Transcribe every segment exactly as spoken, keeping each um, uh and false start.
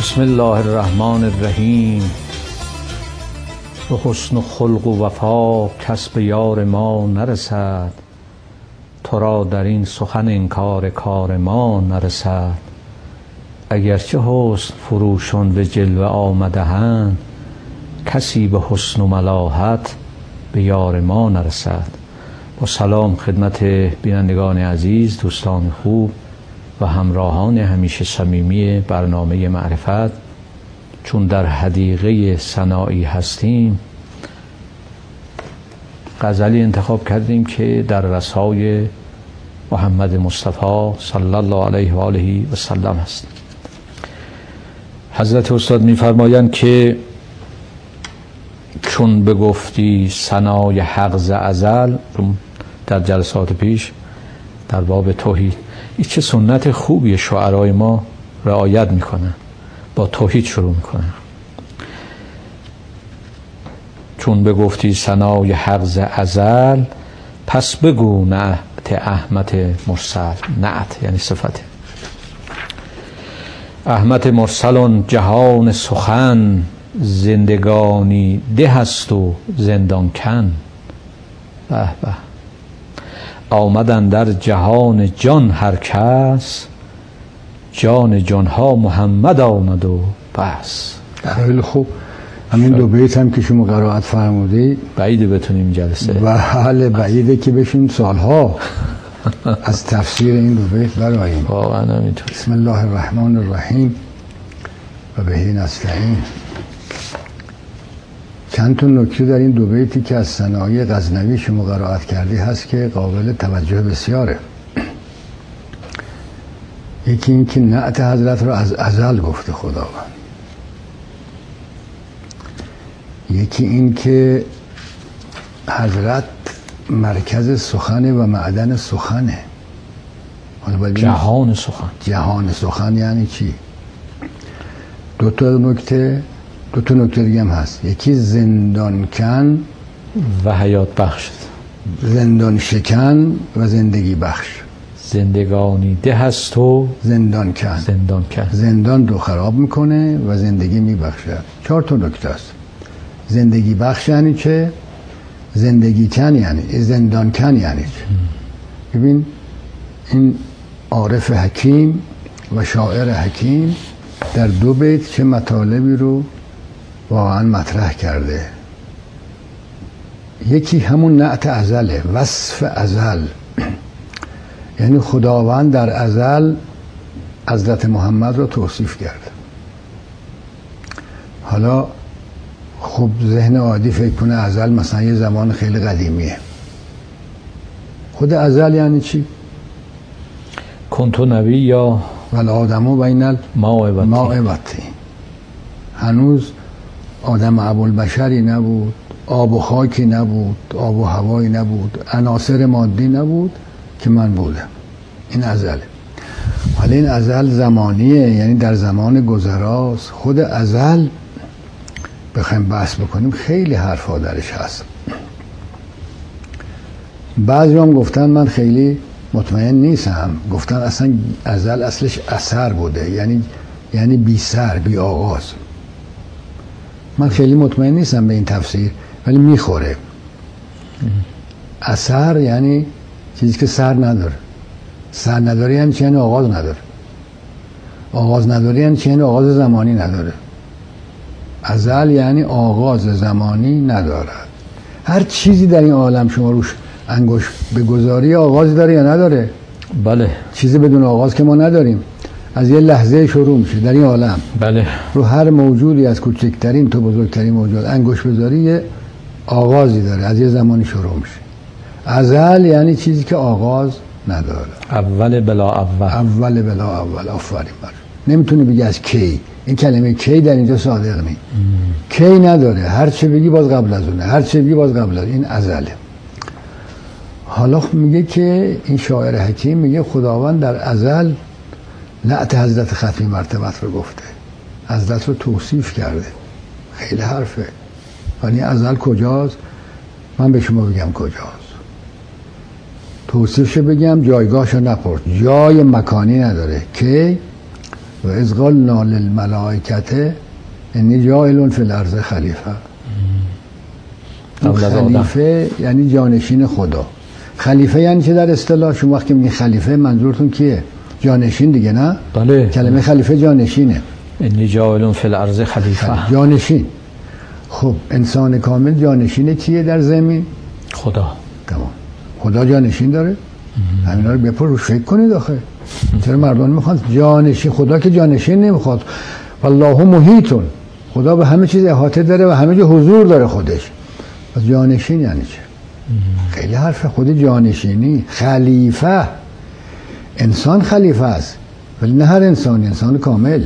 بسم الله الرحمن الرحیم. به حسن و خلق و وفا کس به یار ما نرسد، تو را در این سخن انکار کار ما نرسد. اگرچه حسن فروشان به جلوه آمده‌اند، کسی به حسن و ملاحت به یار ما نرسد. با سلام خدمت بینندگان عزیز، دوستان خوب و همراهان همیشه صمیمی برنامه معرفت. چون در حدیقه سنایی هستیم، غزلی انتخاب کردیم که در رسای محمد مصطفی صلی الله علیه و آله و سلم است. حضرت استاد می‌فرمایند که چون بگفتی ثنای حق ز ازل، در جلسات پیش در باب توحید، این چه سنت خوبی شعرای ما رعایت میکنن، با توحید شروع میکنن. چون بگفتی ثنای حق ز ازل، پس بگو نعت احمد مرسل. نعت یعنی صفت. احمد مرسلون جهان سخن، زندگانی ده است و زندان کن. به به. آمدن در جهان جان هر کس، جان جانها محمد آمد و بس. خیلی خوب. همین دو بیت هم که شما قرائت فرمودی بعیده بتونیم جلسه و حال بعیده که بشیم سالها از تفسیر این دو بیت براییم. واقعا همینطور. بسم الله الرحمن الرحیم و بهی نستعین. چند تا نکته در این دو بیتی که از ثنای غزنوی شما قرائت کردی هست که قابل توجه بسیاره. یکی این که نعت حضرت رو از ازل گفته خداوند. یکی این که حضرت مرکز سخنه و معدن سخنه. جهان سخن. جهان سخن یعنی چی؟ دو تا نکته دو تا نکته دیگه هم هست. یکی زندان کن و حیات بخش، زندان شکن و زندگی بخش. زندگانی ده هست و زندان کن. زندان کن. زندان رو خراب میکنه و زندگی میبخشه. چهار تا نکته است. زندگی بخش یعنی چه؟ زندگی کن یعنی زندان کن یعنی چه؟ ببین این عارف حکیم و شاعر حکیم در دو بیت چه مطالبی رو واقعا مطرح کرده. یکی همون نعت ازله، وصف ازل. یعنی خداوند در ازل حضرت محمد رو توصیف کرد. حالا خب ذهن عادی فکر کنه ازل مثلا یه زمان خیلی قدیمیه. خود ازل یعنی چی؟ کنتو نبی یا والآدمو بین الماء و الطین. هنوز آدم ابوالبشری نبود، آب و خاکی نبود، آب و هوایی نبود، عناصر مادی نبود که من بودم. این ازله. حالا این ازل زمانیه، یعنی در زمان گذراست. خود ازل بخوایم بحث بکنیم خیلی حرفا درش هست. بعضی هم گفتن، من خیلی مطمئن نیستم، گفتن اصلا ازل اصلش اثر بوده، یعنی یعنی بی سر، بی آغاز. من خیلی مطمئن نیستم به این تفسیر، ولی میخوره. اثر یعنی چیزی که سر نداره. سر نداره یعنی چه؟ یعنی آغاز نداره. آغاز نداره یعنی چه؟ یعنی آغاز زمانی نداره. ازل یعنی آغاز زمانی نداره. هر چیزی در این عالم شما روش انگوش بگذاری آغازی داره یا نداره؟ بله. چیزی بدون آغاز که ما نداریم. از یه لحظه شروع میشه در این عالم. بله. رو هر موجودی از کوچکترین تا بزرگترین موجود انگوش بذاری یه آغازی داره، از یه زمانی شروع میشه. ازل یعنی چیزی که آغاز نداره. اول بلا اول. اول بلا اول. آفرین بر. نمیتونی بگی از کی. این کلمه کی در اینجا صادق نیست. کی نداره. هر چه بگی باز قبل از اونه. هر چه بگی باز قبل از این ازله. حالا میگه که این شاعر حکیم میگه خداوند در ازل نعت حضرت ختمی مرتبت رو گفته، حضرت رو توصیف کرده. خیلی حرفه. ولی ازل کجاست؟ من به شما بگم کجاست. توصیفش بگم، جایگاهشو نپرس. جای مکانی نداره. که و اذ قلنا للملائکه انی جاعل فی الارض خلیفه. خلیفه یعنی جانشین خدا. خلیفه یعنی چه در اصطلاح؟ شما وقتی میگین خلیفه منظورتون کیه؟ جانشین دیگه، نه؟ بله. کلمه خلیفه جانشینه. انی جاعل فی الارض خلیفه، جانشین. خب انسان کامل جانشین کیه در زمین؟ خدا. تمام. خدا جانشین داره؟ همینا رو بپر فکر کنید آخه. چرا مردم میخوان جانشین؟ خدا که جانشین نمیخواد. والله محیطون، خدا به همه چیز احاطه داره و همه جا حضور داره خودش. پس جانشین یعنی چه؟ خیلی حرف. خود جانشینی. خلیفه، انسان خلیفه است ولی نه هر انسانی، انسان کامل.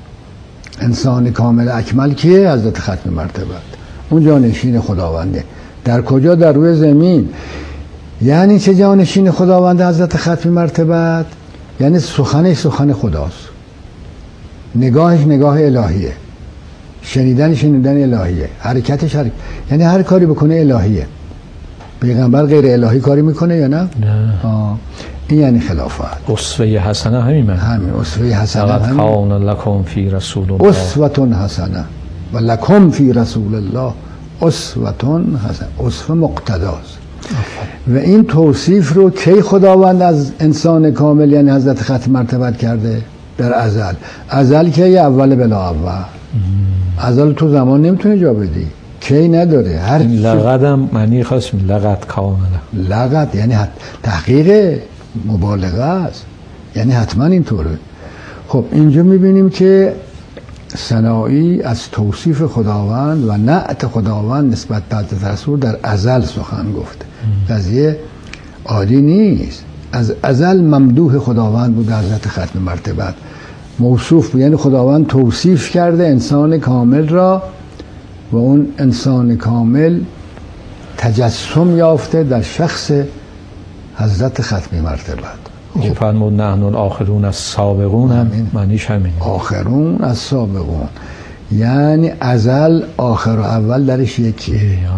انسان کامل اکمل کیه؟ حضرت ختم مرتبه، اون جانشین خداونده. در کجا؟ در روی زمین. یعنی چه جانشین خداونده حضرت ختم مرتبه؟ یعنی سخنش سخن خداست، نگاهش نگاه الهیه، شنیدن شنیدن الهیه، حرکتش حرکت، یعنی هر کاری بکنه الهیه. پیغمبر غیر الهی کاری میکنه یا نه؟ نه. آه. این یعنی خلافت. اسوه حسنه همین من. همین اسوه حسنه. لقد کان لکم فی رسول الله اسوه حسنه و لکم فی رسول الله اسوه حسنه. اسوه مقتداست. و این توصیف رو کی خداوند از انسان کامل یعنی حضرت ختم مرتبت کرده؟ در ازل. ازل کی؟ اول بلا اول. ازل تو زمان نمیتونی جا بدی، کی نداره. هر لقدم معنی خاص می لقد کامل. لقد یعنی تحقیق مبالغه است، یعنی حتما اینطوره. خب اینجا میبینیم که سنایی از توصیف خداوند و نعت خداوند نسبت به حضرت رسول در ازل سخن گفته. قضیه عادی نیست. از ازل ممدوح خداوند بود حضرت ختم مرتبت، موصوف بود. یعنی خداوند توصیف کرده انسان کامل را و اون انسان کامل تجسم یافته در شخص حضرت ختم مرتبت. که فرمود نحن الاخرون السابقون هم معنیش همین. آخرون از سابقون یعنی ازل آخر و اول درش یکیه.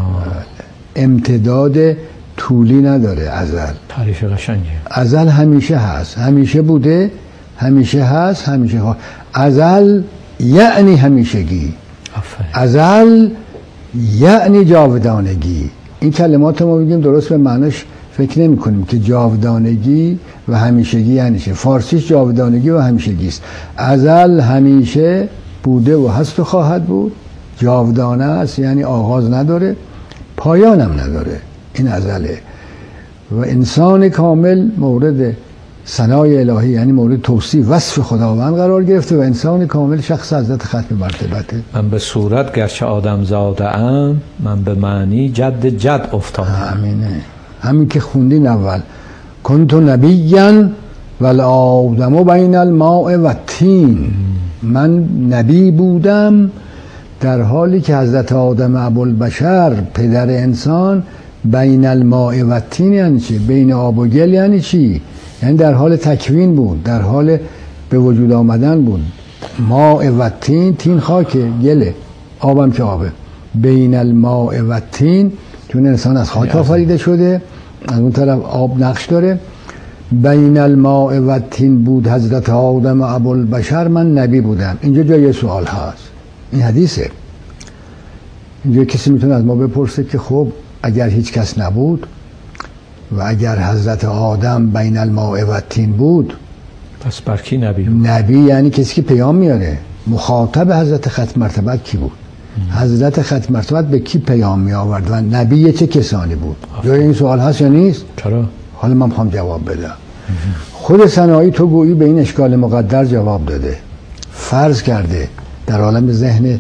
امتداد طولی نداره ازل. تعریف قشنگه. ازل همیشه هست، همیشه بوده، همیشه هست، همیشه هست. ازل یعنی همیشگی. آفرین. ازل یعنی جاودانگی. این کلمات ما بگیم درست به معناش فکر نمی کنیم که جاودانگی و همیشگی یعنی چه. فارسیش جاودانگی و همیشگی است. ازل همیشه بوده و هست و خواهد بود. جاودانه است یعنی آغاز نداره، پایانم نداره. این ازله. و انسان کامل مورد ثنای الهی یعنی مورد توصیف وصف خداوند قرار گرفته و انسان کامل شخص حضرت ختم مرتبته. من به صورت گرچه آدم زاده ام، من به معنی جد جد افتادم. همینه، همین که خوندین اول. کنت نبیًا والآدم بین الماء و الطین. من نبی بودم در حالی که حضرت آدم ابوالبشر پدر انسان بین الماء و الطین یعنی چی؟ بین آب و گل یعنی چی؟ یعنی در حال تکوین بود، در حال به وجود آمدن بود. ماء و الطین، طین خاکه، گله، آبم که آبه. بین الماء و الطین چون انسان از خاک آفریده شده، از اون طرف آب نقش داره. بین الماء و الطین بود حضرت آدم ابوالبشر، من نبی بودم. اینجا جای سوال هست. این حدیثه. اینجا کسی میتونه از ما بپرسه که خب اگر هیچ کس نبود و اگر حضرت آدم بین الماء و الطین بود، پس بر کی نبی بود؟ نبی یعنی کسی که پیام میاره. مخاطب حضرت ختم مرتبت کی بود؟ ام. حضرت ختم مرتبت به کی پیام می آورد و نبی چه کسانی بود؟ جای این سوال هست یا نیست؟ چرا؟ حالا من میخوام جواب بدم. ام. خود سنایی تو گویی به این اشکال مقدر جواب داده. فرض کرده در عالم ذهن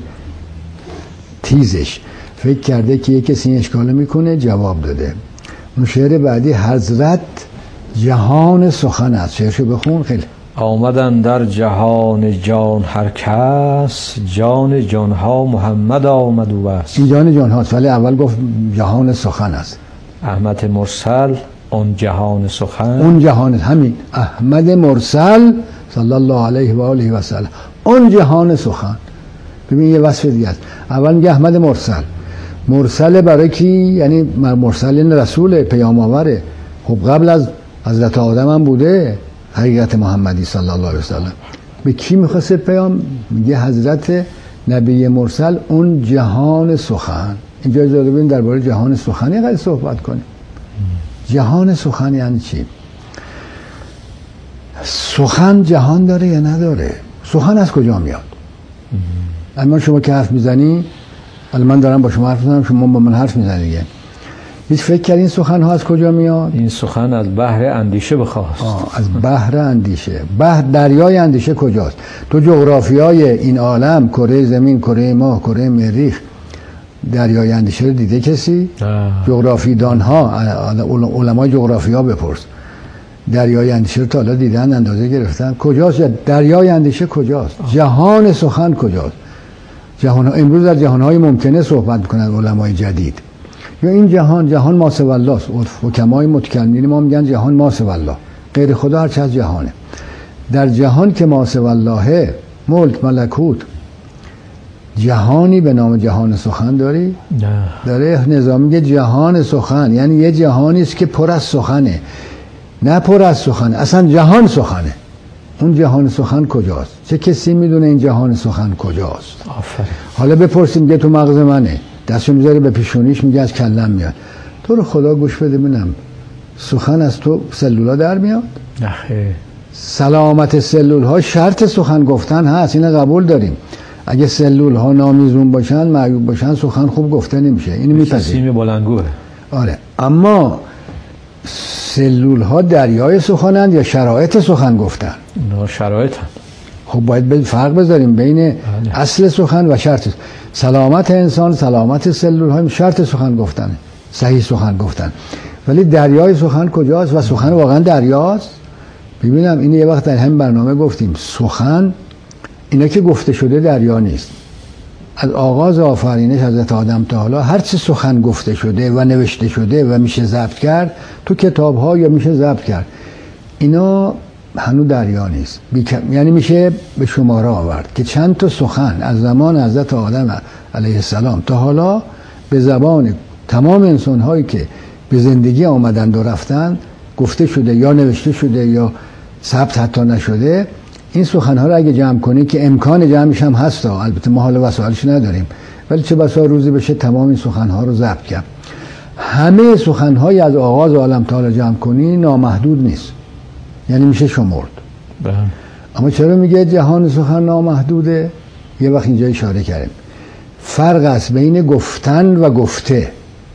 تیزش فکر کرده که یک کسی این اشکال میکنه، جواب داده. اون شعر بعدی حضرت جهان سخن است. شعرشو بخون. خیلی آمدن در جهان جان هر کس، جان جانها محمد آمد و بس. این جان جانهاست ولی اول گفت جهان سخن است. احمد مرسل اون جهان سخن، اون جهان همین احمد مرسل صلی الله علیه و آله و سلم، اون جهان سخن. ببین یه وصف دیگه است. اول میگه احمد مرسل. مرسل برای کی؟ یعنی مرسل این رسول پیام آوره. خب قبل از حضرت آدم هم بوده حقیقت محمدی صلی الله علیه و سلم. به کی میخواسته پیام؟ میگه حضرت نبی مرسل اون جهان سخن. اینجا اجازه بدین درباره جهان سخن یه قدر صحبت کنیم. جهان سخن یعنی چی؟ سخن جهان داره یا نداره؟ سخن از کجا میاد؟ اما شما که حرف میزنی، الان من دارم با شما حرف میزنم، شما با من حرف میزنی دیگه. هیچ فکر کردین این سخن ها از کجا میاد؟ این سخن از بحر اندیشه بخواست. آه از بحر اندیشه. بحر دریای اندیشه کجاست؟ تو جغرافیای این عالم، کره زمین، کره ماه، کره مریخ، دریای اندیشه رو دیده کسی؟ جغرافی دان ها، علمای جغرافیا بپرس. دریای اندیشه رو تا حالا دیدن، اندازه گرفتن؟ کجاست؟ دریای اندیشه کجاست؟ آه. جهان سخن کجاست؟ جهان ها امروز از جهان های ممکنه صحبت میکنن علمای جدید. یا این جهان جهان ما سوی الله است. حکمای متکلمین ما میگن جهان ما سوی الله، غیر خدا هر چه از جهانه. در جهان که ما سوی الله، ملک، ملکوت، جهانی به نام جهان سخن داری؟ نه. داره نظام میگه جهان سخن، یعنی یه جهانی است که پر از سخنه، نه پر از سخنه، اصلا جهان سخنه. اون جهان سخن کجاست؟ چه کسی میدونه این جهان سخن کجاست؟ آفرین. حالا بپرسیم که تو مغز منه، دستو میذاره به پیشونیش میگه از کلم میاد. تو رو خدا گوش بده ببینم، سخن از تو سلولا در میاد؟ نه خیر. سلامت سلول ها شرط سخن گفتن هست، این قبول داریم. اگه سلول ها نامیزون باشن، معیوب باشن، سخن خوب گفته نمیشه، اینو میپذیریم. سیم بلندگوه. آره، اما سلول ها دریای سخنند یا شرایط سخن گفتن؟ نه شرایطن. خب باید فرق بذاریم بین بله. اصل سخن و شرط. سلامت انسان، سلامت سلول ها شرط سخن گفتن، صحیح سخن گفتن. ولی دریای سخن کجاست؟ و سخن واقعا دریاست؟ ببینم اینو یه وقت در همین برنامه گفتیم، سخن اینا که گفته شده دریا نیست. از آغاز آفرینش حضرت آدم تا حالا هر چی سخن گفته شده و نوشته شده و میشه ضبط کرد تو کتاب ها یا میشه ضبط کرد، اینا هنوز دریا نیست. یعنی میشه به شماره آورد که چند تا سخن از زمان حضرت آدم علیه السلام تا حالا به زبان تمام انسان هایی که به زندگی آمدند و رفتند گفته شده یا نوشته شده یا ثبت حتی نشده. این سخنها رو اگه جمع کنی که امکان جمعش هم هست، البته ما حالا وسایلش نداریم، ولی چه بسا روزی بشه تمام این سخنها رو ضبط کرد. همه سخنهای از آغاز عالم تا حالا جمع کنی نامحدود نیست، یعنی میشه شمرد. بله. اما چرا میگه جهان سخن نامحدوده؟ یه وقت اینجا اشاره کردیم فرق است بین گفتن و گفته.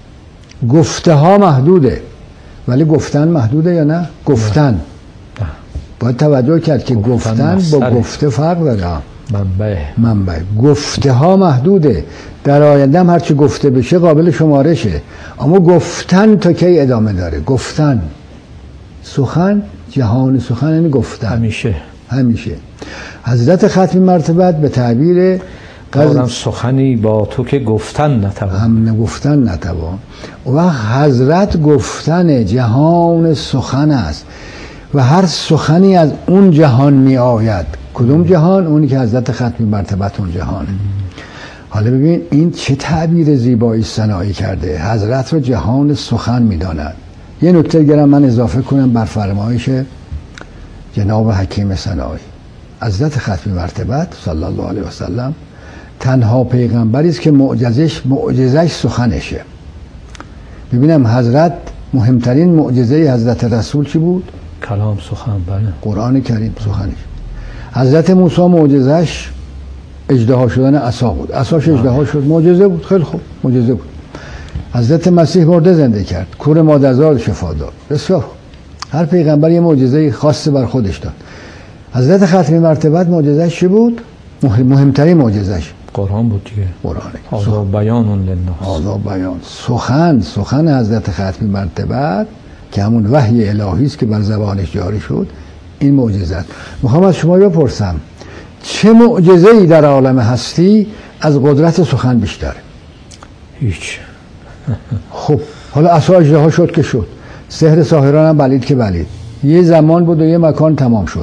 گفته ها محدوده ولی گفتن محدوده یا نه؟ گفتن نه. باید توجه کرد که گفتن, گفتن با گفته فرق داره. منبع منبع گفته ها محدوده، در آینده هم هرچی گفته بشه قابل شمارشه، اما گفتن تا کی ادامه داره؟ گفتن سخن، جهان سخن یعنی گفتن همیشه همیشه. حضرت ختمی مرتبت به تعبیر قدم سخنی با تو که گفتن نتوان، هم گفتن نتوان. و حضرت گفتن جهان سخن است و هر سخنی از اون جهان می آید. کدوم جهان؟ اونی که حضرت ختمی مرتبت اون جهانه. حالا ببین این چه تعبیر زیبایی صناعی کرده، حضرت رو جهان سخن می داند. یه نکته گرم من اضافه کنم بر فرمایش جناب حکیم صناعی. حضرت ختمی مرتبت صلی الله علیه و سلم تنها پیغمبری است که معجزش معجزش سخنشه. ببینم حضرت مهمترین معجزه حضرت رسول چی بود؟ کلام سخن. بله. قرآن کریم سخنش. حضرت موسی معجزش اژدها شدن عصا بود، عصاش اژدها شد، معجزه بود. خیلی خوب، معجزه بود. حضرت مسیح مرده زنده کرد، کور مادرزاد شفا داد. بسیار خوب. هر پیغمبر یه معجزه خاص بر خودش داد. حضرت ختمی مرتبت معجزش چی بود؟ مهمترین معجزش قرآن بود دیگه. قرآن. هذا بیان للناس. هذا بیان. سخن، سخن حضرت ختمی مرتبت که همون وحی الهی است که بر زبانش جاری شد، این معجزه است. میخوام از شما بپرسم چه معجزه‌ای در عالم هستی از قدرت سخن بیشتره؟ هیچ. خب حالا عصا اژدها شد که شد، سحر ساحران هم بلید که بلید، یه زمان بود و یه مکان تمام شد.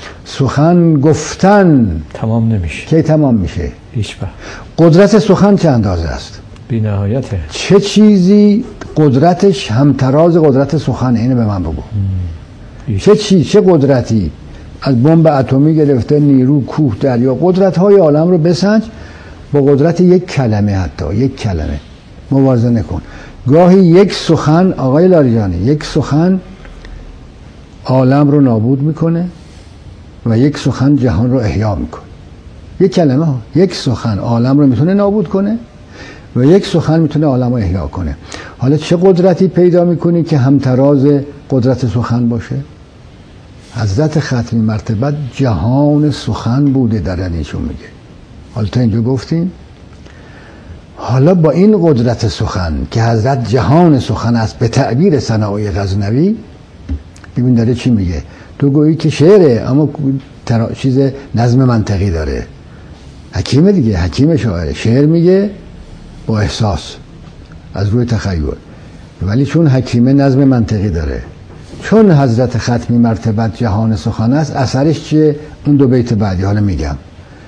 سخن گفتن تمام نمیشه. کی تمام میشه؟ هیچ وقت. قدرت سخن چه اندازه است؟ بی نهایته. چه چیزی قدرتش همتراز قدرت سخنه؟ اینو به من بگو. چه چی چه قدرتی از بمب اتمی گرفته نیرو، کوه، دریا، قدرت های عالم رو بسنج با قدرت یک کلمه. حتی یک کلمه موازنه کن. گاهی یک سخن، آقای لاریجانی، یک سخن عالم رو نابود میکنه و یک سخن جهان رو احیا میکنه. یک کلمه ها، یک سخن عالم رو میتونه نابود کنه و یک سخن میتونه عالم رو احیا کنه. حالا چه قدرتی پیدا میکنی که همتراز قدرت سخن باشه؟ حضرت ختمی مرتبت جهان سخن بوده در ایشون میگه. حالا تا اینجا گفتیم. حالا با این قدرت سخن که حضرت جهان سخن است به تعبیر ثنایی غزنوی، ببین داره چی میگه. تو گویی که شعره اما ترا... چیز نظم منطقی داره. حکیم دیگه، حکیم شاعره. شعر میگه با احساس از روی تخیل، ولی چون حکیمه نظم منطقی داره. چون حضرت ختمی مرتبت جهان سخن است، اثرش چیه؟ اون دو بیت بعدی حالا میگم.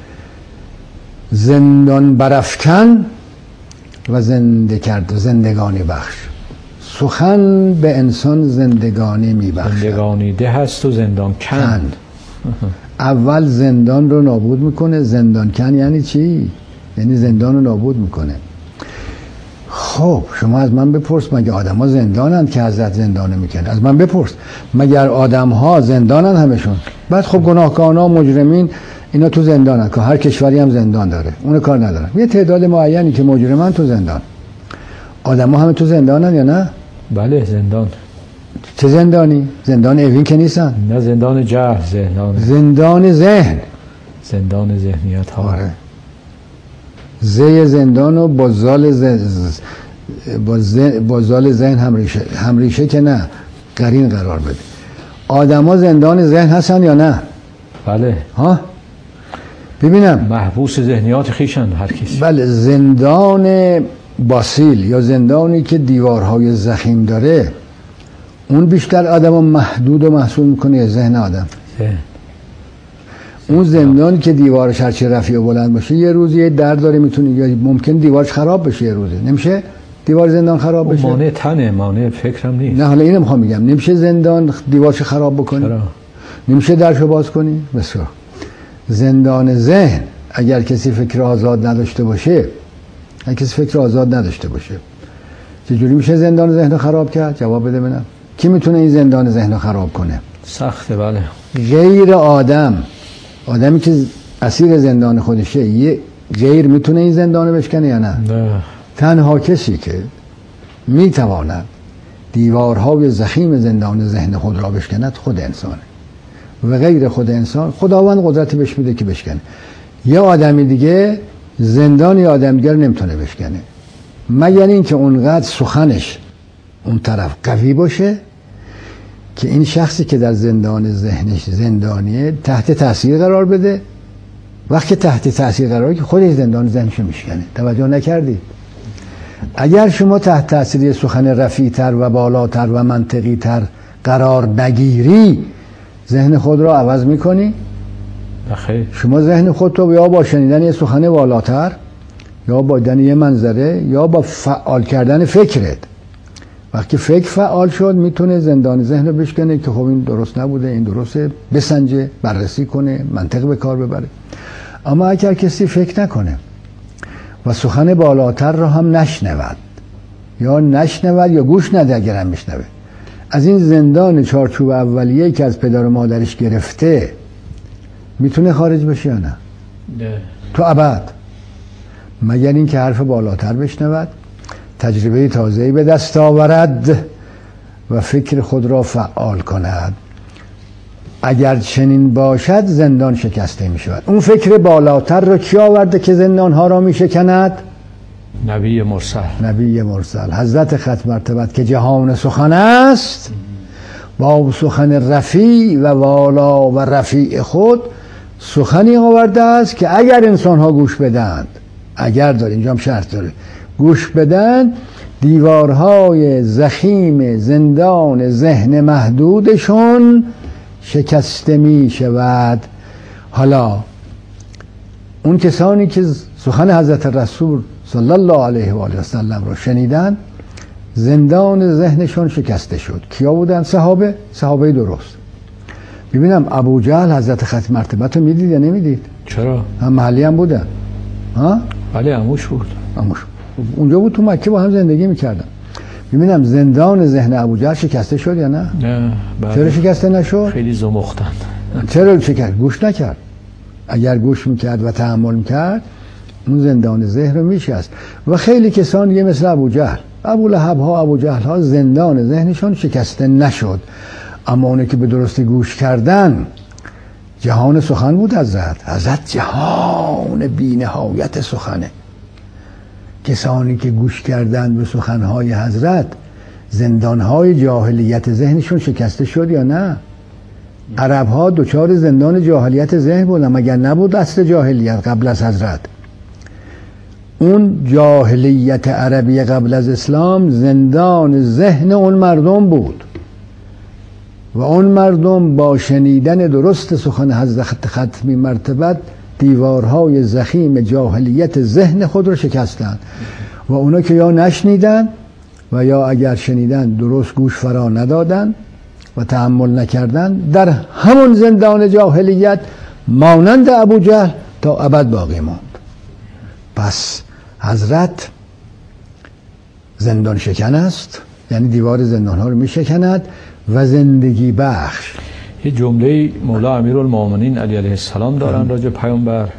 زندان برافکن و زنده کرد، زندگانی بخش. سخن به انسان زندگانی میبخشد. زندگانی ده هست و زندان کن. اول زندان رو نابود میکنه. زندان کن یعنی چی؟ یعنی زندان رو نابود میکنه. خب شما از من بپرس، مگه آدم ها زندانند که حضرت زندانه میکنه؟ از من بپرس مگر آدم ها زندانند همشون؟ بعد خب گناهکاران ها، مجرمین، اینا تو زندانن که هر کشوری هم زندان داره، اون کار ندارن. یه تعداد معینی که مجرمن تو زندان. آدم ها همه تو زندانن یا نه؟ بله زندان. چه زندانی؟ زندان اوین که نیستن؟ نه زندان جهل، زندان زندان ذهن، زندان ذهنیت ها. آره. زی زندان و با زال ز... با, ز... با زال ذهن هم ریشه، هم ریشه که نه، قرین قرار بده. آدم ها زندان ذهن هستن یا نه؟ بله. ها؟ ببینم محبوس ذهنیات خیشن هر کسی. بله. زندان باسیل یا زندانی که دیوارهای ضخیم داره، اون بیشتر آدم رو محدود و محصول میکنه یا ذهن آدم؟ ذهن. اون زندانی که دیوارش هرچی رفیع و بلند باشه، یه روزی یه درد داره، میتونه یا ممکن دیوارش خراب بشه. یه روزی نمیشه دیوار زندان خراب بشه. مانع تنه، مانع فکرم نیست. نه حالا اینو میخوام بگم، نمیشه زندان دیوارش خراب بکنی؟ چرا؟ نمیشه درشو باز کنی؟ بسیار. زندان ذهن اگر کسی فکر آزاد نداشته باشه، اگر کسی فکر آزاد نداشته باشه، چجوری میشه زندان ذهن رو خراب کرد؟ جواب بده ببینم. کی میتونه این زندان ذهن رو خراب کنه؟ سخته. بله. غیر آدم. آدمی که اسیر زندان خودشه، یه غیر میتونه این زندان رو بشکنه یا نه؟ نه. تنها کسی که میتواند دیوارهای ضخیم زندان ذهن خود را بشکند خود انسانه و غیر خود انسان خداوند قدرتی بهش میده که بشکنه. یه آدمی دیگه زندان یه آدم دیگر نمیتونه بشکنه مگر اینکه اونقدر سخنش اون طرف قوی باشه که این شخصی که در زندان ذهنش زندانیه تحت تاثیر قرار بده. وقتی تحت تاثیر قرار که خودش زندان ذهنشو میشکنه. توجه نکردی؟ اگر شما تحت تاثیر سخن رفیع‌تر و بالاتر و منطقی‌تر قرار نگیری، ذهن خود را عوض میکنی؟ نخیر. شما ذهن خود رو یا با شنیدن یه سخن بالاتر، یا با دیدن یه منظره، یا با فعال کردن فکرت. وقتی فکر فعال شد میتونه زندان ذهن رو بشکنه که خب این درست نبوده، این درسته، بسنجه، بررسی کنه، منطق به کار ببره. اما اگر کسی فکر نکنه و سخن بالاتر رو هم نشنود، یا نشنود یا گوش نده، اگر هم میشنوه، از این زندان چارچوب اولیه که از پدر و مادرش گرفته میتونه خارج بشه یا نه؟ نه. تو ابد. مگر این که حرف بالاتر بشنود، تجربه تازه‌ای به دست آورد و فکر خود را فعال کند. اگر چنین باشد زندان شکسته می شود. اون فکر بالاتر را کی آورده که زندان ها را می شکند؟ نبی مرسل. نبی مرسل حضرت ختم مرتبت که جهان سخن است، با سخن رفیع و والا و رفیع خود سخنی آورده است که اگر انسان ها گوش بدند، اگر داره اینجا هم شرط داره، گوش بدن، دیوارهای ضخیم زندان ذهن محدودشون شکسته می شود. حالا اون کسانی که سخن حضرت رسول صلی الله علیه و آله و سلم رو شنیدن، زندان ذهنشون شکسته شد. کیا بودن؟ صحابه، صحابه درست. ببینم ابو جهل حضرت ختم مرتبت رو میدید یا نمیدید؟ چرا؟ هم محلی هم بودن ها؟ بله عموش بود. عموش اونجا بود، تو مکه با هم زندگی میکردن. ببینم زندان ذهن ابو جهل شکسته شد یا نه؟ نه. چرا شکسته نشد؟ خیلی زمختن. چرا شکست؟ گوش نکرد. اگر گوش میکرد و تحمل میکرد اون زندان ذهن رو میشست. و خیلی کسان دیگه مثل ابو جهل، ابو لهب ها، ابو جهل ها زندان ذهنشون شکسته نشد، اما اونه که به درستی گوش کردن جهان سخن بود. حضرت حضرت جهان بی نهایت سخنه. کسانی که گوش کردن به سخنهای حضرت زندانهای جاهلیت ذهنشون شکسته شد یا نه؟ عرب ها دوچار زندان جاهلیت ذهن بودن، مگر نبود اصل جاهلیت قبل از حضرت؟ اون جاهلیت عربی قبل از اسلام زندان ذهن اون مردم بود و اون مردم با شنیدن درست سخن حضرت ختمی مرتبت دیوارهای ضخیم جاهلیت ذهن خود رو شکستند و اونا که یا نشنیدن و یا اگر شنیدن درست گوش فرا ندادن و تحمل نکردن، در همون زندان جاهلیت مانند ابو جهل تا ابد باقی ماند. پس حضرت زندان شکن است، یعنی دیوار زندان ها رو می شکند و زندگی بخش. یه جمله مولا امیرالمومنین علی علیه السلام دارن راجع پیامبر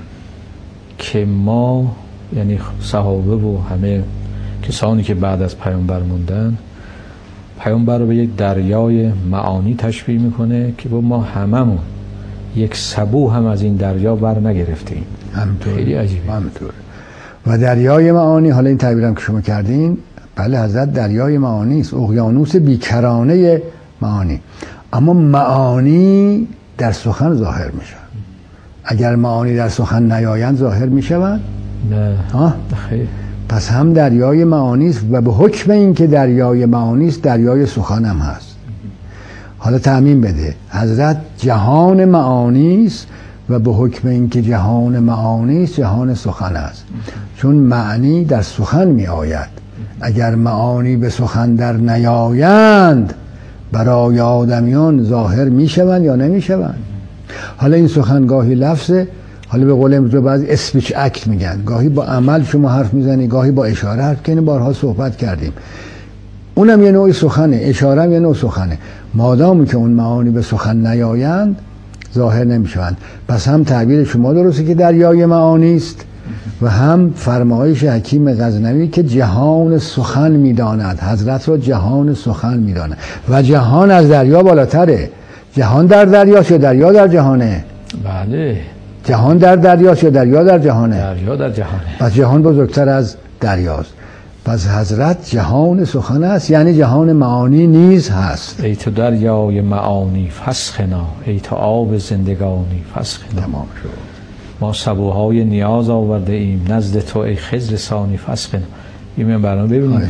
که ما، یعنی صحابه و همه کسانی که بعد از پیامبر موندن، پیامبر رو به یک دریای معانی تشبیه میکنه که با ما هممون یک سبو هم از این دریا بر نگرفتیم. همینطور. خیلی عجیبه. همینطور. و دریای معانی، حالا این تعبیرم که شما کردین، بله حضرت دریای معانی است، اقیانوس بیکرانه معانی. اما معانی در سخن ظاهر میشن. اگر معانی در سخن نیایند ظاهر میشوند؟ نه. ها؟ خیلی. پس هم دریای معانی است و به حکم این که دریای معانی است دریای سخن هم هست. حالا تعمیم بده، حضرت جهان معانی است و به حکم این که جهان معانی است جهان سخن است، چون معنی در سخن می آید. اگر معانی به سخن در نیایند برای آدمیان ظاهر می شوند یا نمی شوند؟ حالا این سخن گاهی لفظه، حالا به قول امروز بعض اسپیچ اکت میگن، گاهی با عمل شما حرف میزنی، گاهی با اشاره حرف کنی. بارها صحبت کردیم اونم یه نوع سخنه، اشاره هم یه نوع سخنه. مادامی که اون معانی به سخن نیایند ظاهر نمیشوند. پس هم تعبیر شما درسته که دریای معانی است و هم فرمایش حکیم غزنوی که جهان سخن میداند. حضرت را جهان سخن میداند و جهان از دریا بالاتره. جهان در دریاست یا دریا در جهانه؟ بله. جهان در دریاست یا دریا در جهانه؟ دریا در جهانه. پس جهان بزرگتر از دریاست. پس حضرت جهان سخن است، یعنی جهان معانی نیز هست. ای تو دریای معانی فسخنا، ای تو آب زندگانی فسخنا. تمام شد. ما سبوهای نیاز آورده ایم نزد تو ای خضر ثانی فسخنا. این برنامه ببینیم.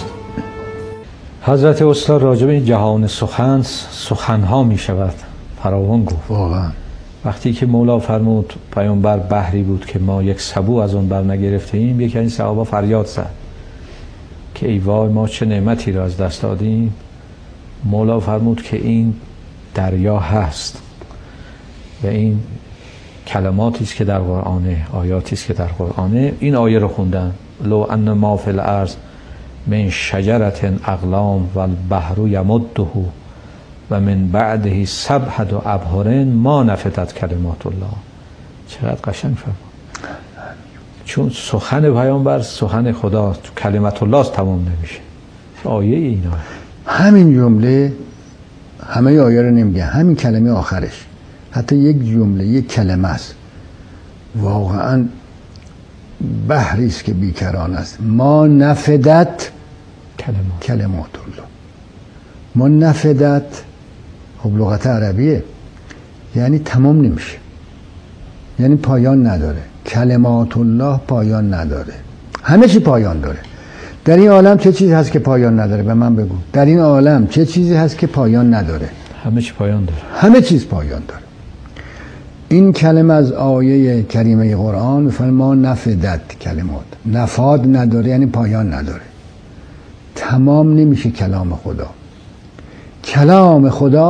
حضرت استاد راجع به این جهان سخن سخنها می شود فراوان گفت. واقعا وقتی که مولا فرمود پیامبر بحری بود که ما یک سبو از اون بر نگرفته ایم، یکی از این صحابه فریاد زد که ای وای ما چه نعمتی را از دست دادیم. مولا فرمود که این دریا هست و این کلماتی است که در قرآنه، آیاتی است که در قرآنه. این آیه رو خوندن لو ان ما فی الارض من شجرة اقلام و البحر یمده و من بعده سبحة ابحر ما نفدت کلمات الله. چقدر قشنگ فرمود. چون سخن پیامبر سخن خدا، کلمت الله است، تمام نمیشه. آیه اینا همین جمله، همه آیه رو نمیگه، همین کلمه آخرش حتی یک جمله، یک کلمه است، واقعا بحری است که بیکران است. ما نفدت کلمات کلمات الله. ما نفدت خب لغت عربیه، یعنی تمام نمیشه، یعنی پایان نداره. کلمات الله پایان نداره، همه چی پایان داره. در این عالم چه چیزی هست که پایان نداره؟ به من بگو. در این عالم چه چیزی هست که پایان نداره؟ همه چی پایان داره. همه چیز پایان داره. این کلمه از آیه کریمه قرآن میفرماید ما نفدت کلمات. نفاد نداره یعنی پایان نداره، تمام نمیشه کلام خدا. کلام خدا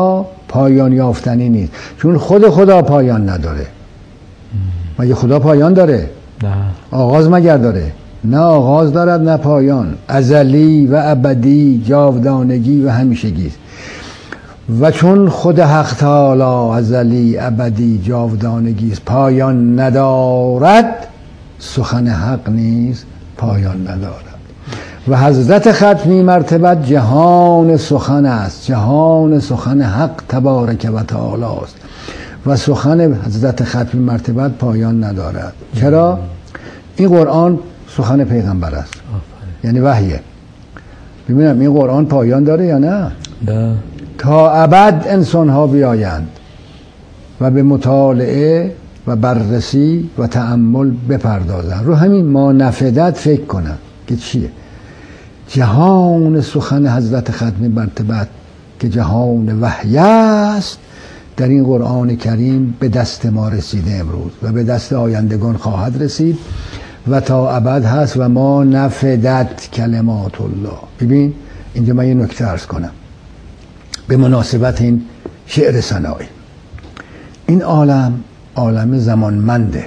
پایان یافتنی نیست، چون خود خدا پایان نداره. مگه خدا پایان داره؟ نه. آغاز مگر داره؟ نه آغاز دارد نه پایان، ازلی و ابدی، جاودانگی و همیشگی است. و چون خود حق تعالی ازلی ابدی جاودانگی است، پایان ندارد، سخن حق نیز پایان ندارد. و حضرت ختمی مرتبت جهان سخن است، جهان سخن حق تبارک و تعالی است و سخن حضرت ختمی مرتبت پایان ندارد. چرا؟ این قرآن سخن پیغمبر است، یعنی وحیه. ببینم این قرآن پایان داره یا نه؟ نه. تا ابد انسان ها بیایند و به مطالعه و بررسی و تأمل بپردازند، رو همین ما نفدت فکر کنن که چیه جهان سخن حضرت ختمی مرتبت که جهان وحی است، در این قرآن کریم به دست ما رسیده امروز و به دست آیندگان خواهد رسید و تا ابد هست و ما نفدت کلمات الله. ببین اینجا من یه نکته عرض کنم به مناسبت این شعر ثنایی. این عالم عالم زمانمنده،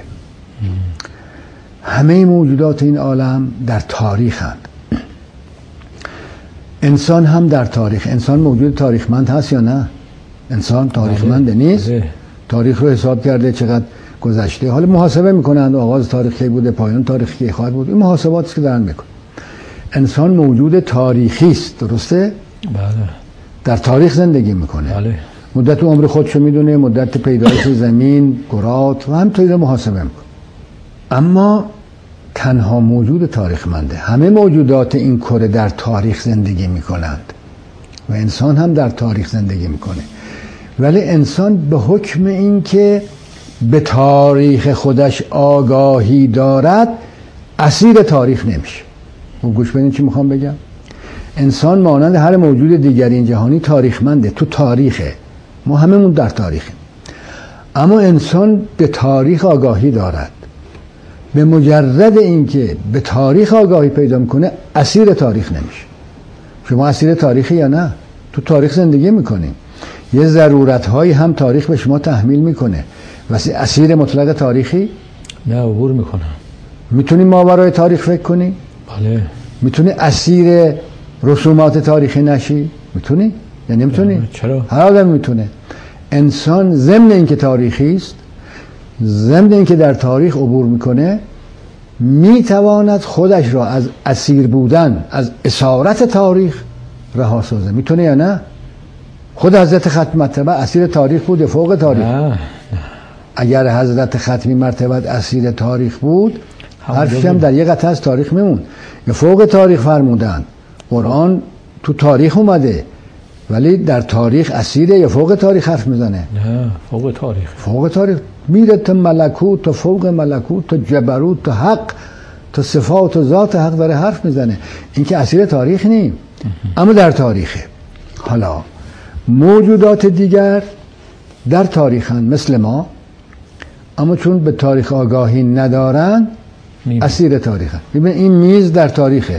همه موجودات این عالم در تاریخ هست. انسان هم در تاریخ. انسان موجود تاریخمند هست یا نه؟ انسان تاریخمند نیست؟ تاریخ رو حساب کرده چقدر گذشته، حالا محاسبه میکنند آغاز تاریخ کی بوده، پایان تاریخ کی خواهد بود. این محاسباتی است که دارن میکنن. انسان موجود تاریخی است، درسته؟ بله. در تاریخ زندگی میکنه. بله. مدت عمر خودشو میدونه، مدت پیدایش زمین، کرات و همینطوری محاسبه میکنه. اما تنها موجود تاریخمنده. همه موجودات این کره در تاریخ زندگی میکنند و انسان هم در تاریخ زندگی میکنه، ولی انسان به حکم این که به تاریخ خودش آگاهی دارد اسیر تاریخ نمیشه. گوش بدین چی میخوام بگم. انسان مانند هر موجود دیگری این جهانی تاریخمنده، تو تاریخه، ما هممون در تاریخیم. اما انسان به تاریخ آگاهی دارد. به مجرد اینکه به تاریخ آگاهی پیدا میکنه اسیر تاریخ نمیشه. شما اسیر تاریخی یا نه؟ تو تاریخ زندگی میکنیم، یه ضرورت هایی هم تاریخ به شما تحمیل میکنه، واسه اسیر مطلق تاریخی نه عبور میکنم. میتونی ماورای تاریخ فکر کنی؟ بله. میتونی اسیر رسومات تاریخی نشی؟ میتونی یا نمیتونی؟ چرا؟ هر آدم میتونه. انسان ضمن اینکه تاریخی است، ضمن اینکه در تاریخ عبور میکنه، میتواند خودش را از اسیر بودن، از اسارت تاریخ رها سازه. میتونه یا نه؟ خود حضرت ختمی مرتبه اسیر تاریخ بود یا فوق تاریخ؟ نه. نه. اگر حضرت ختمی مرتبه اسیر تاریخ بود، حرفش هم در یک قطعه از تاریخ میمون. یا فوق تاریخ فرمودن. قرآن تو تاریخ اومده ولی در تاریخ اسیره یا فوق تاریخ حرف میزنه؟ نه فوق تاریخ. فوق تاریخ میره تا ملکوت، تا فوق ملکوت، تا جبروت، تا حق، تا صفات و ذات حق داره حرف میزنه. این که اسیر تاریخ نیم، اما در تاریخه. حالا موجودات دیگر در تاریخن مثل ما، اما چون به تاریخ آگاهی ندارن اسیر تاریخن. ببین این میز در تاریخه،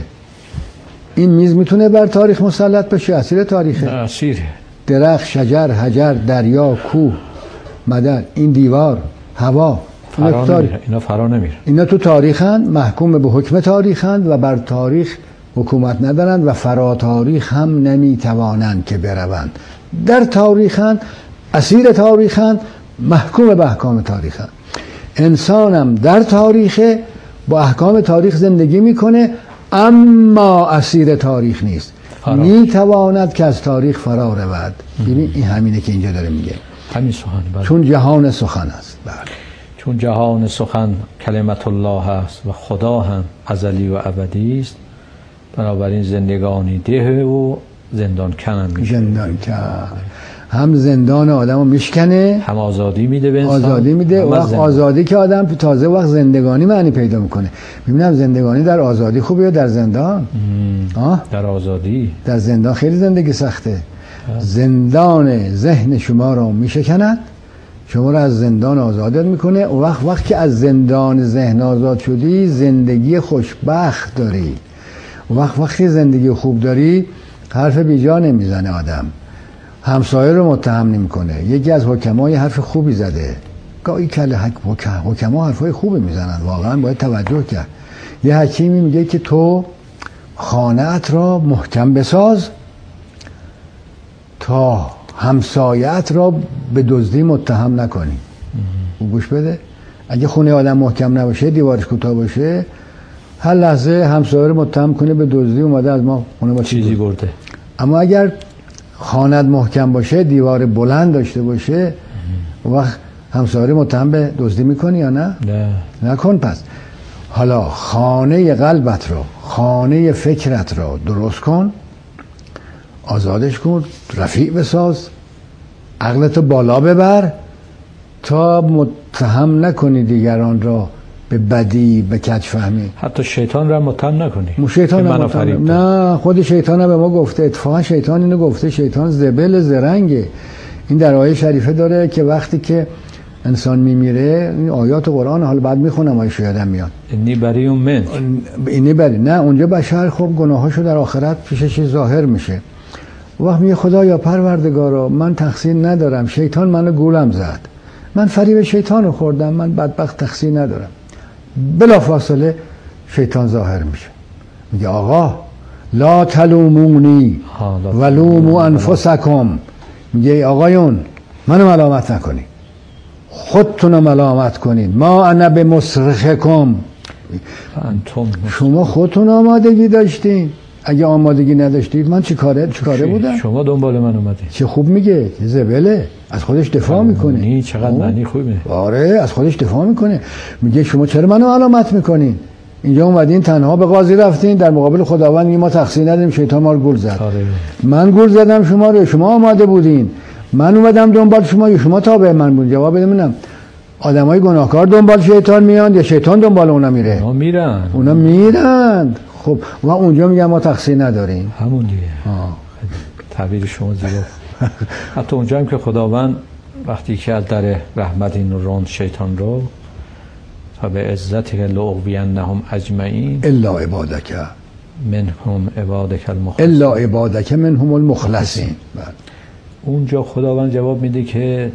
این میز میتونه بر تاریخ مسلط بشه؟ اسیر تاریخه. اسیر. درخت، شجر، حجر، دریا، کوه، مدر، این دیوار، هوا، فرا نمیره. اینا فرا نمیره. اینا تو تاریخن، محکوم به حکم تاریخن و بر تاریخ حکومت ندارند و فرا تاریخ هم نمیتوانند که بروند. در تاریخن، اسیر تاریخن، محکوم به احکام تاریخن. انسانم در تاریخه، با احکام تاریخ زندگی میکنه، اما اسیر تاریخ نیست. میتواند که از تاریخ فرا رود. ببین این همینه که اینجا داره میگه. همین سخن. بله. چون جهان سخن است. بله. چون جهان سخن کلمت الله است و خدا هم ازلی و ابدی است، بنابراین زندگانی ده و زندان کنم میشه. زندان کن. هم زندان آدم رو میشکنه، هم آزادی میده به انسان. آزادی میده. وقت آزادی که آدم تازه وقت زندگانی معنی پیدا میکنه. میبینم زندگانی در آزادی خوبه یا در زندان؟ آه؟ در آزادی. در زندان خیلی زندگی سخته. آه. زندان ذهن شما رو میشکند، شما رو از زندان آزادت میکنه. و وقت وقت که از زندان ذهن آزاد شدی، زندگی خوشبخت داری. و وقت وقتی زندگی خوب داری، حرف بیجا نمیزنه آدم. همسایه رو متهم نمیکنه. یکی از حکما حرف خوبی زده، گاهی کله حکما حرفای خوبی میزنن، واقعا باید توجه کرد. یه حکیمی میگه که تو خانه‌ات را محکم بساز تا همسایه‌ات را به دزدی متهم نکنی. او گوش بده، اگه خونه آدم محکم نباشه، دیوارش کوتاه باشه، هر لحظه همسایه رو متهم کنه به دزدی، اومده از ما خونه ما چیزی برده. اما اگر خانه‌ات محکم باشه، دیوار بلند داشته باشه، وقت همسایه رو متهم به دزدی میکنی یا نه؟ نه نکن. پس حالا خانه قلبت رو، خانه فکرت رو درست کن، آزادش کن، رفیع بساز، عقلتو بالا ببر تا متهم نکنی دیگران را به بدی، به کجفهمی. حتی شیطان را متهم نکنی. مو شیطان هم متهم نه، خود شیطان هم به ما گفته، اتفاقا شیطان اینو گفته، شیطان زبل زرنگه. این در آیه شریفه داره که وقتی که انسان میمیره، این آیات قرآن، حالا بعد میخونم آیه یادم میاد، اینی بری اون من اینی بری نه، اونجا بشر خب گناهاشو در آخرت پیشش ظاهر میشه. وقت میگه خدا یا پروردگارا، من تقصیر ندارم، شیطان منو گولم زد، من فریب شیطان رو خوردم، من بدبخت تقصیر ندارم. بلا فاصله شیطان ظاهر میشه، میگه آقا لا تلومونی ولومو انفسکم، میگه آقایون منو ملامت نکنی، خودتونو ملامت کنید. ما انا به مصرخکم، شما خودتون آمادگی داشتین، اگه آمادگی نداشتید من چی کاره چی کاره بودم؟ شما دنبال من اومدید. چه خوب میگه، زبله، از خودش دفاع میکنه. نی چقدر معنی خوبه. آره از خودش دفاع میکنه، میگه شما چرا منو علامت میکنین؟ اینجا اومدین تنها به قاضی رفتین، در مقابل خداوند ما تقصیر نداریم، شیطان ما رو گول زد. آره. من گول زدم شما رو، شما آماده بودین، من اومدم دنبال شما یا شما تابع من بود؟ جواب بده منم. آدمای گناهکار دنبال شیطان میان یا شیطان دنبال اونا میره؟ اونا میرن. اونا میرن. خب و اونجا میگم ما تقصیر نداریم. همون دیگه. آه. تعبیر شما زیبا. حتی اونجا هم که خداوند وقتی که از در رحمت این روند شیطان رو تا به عزتک لأغوینهم اجمعین الا عبادک منهم عبادک المخلصین الا عبادک منهم المخلصین. اونجا خداوند جواب میده که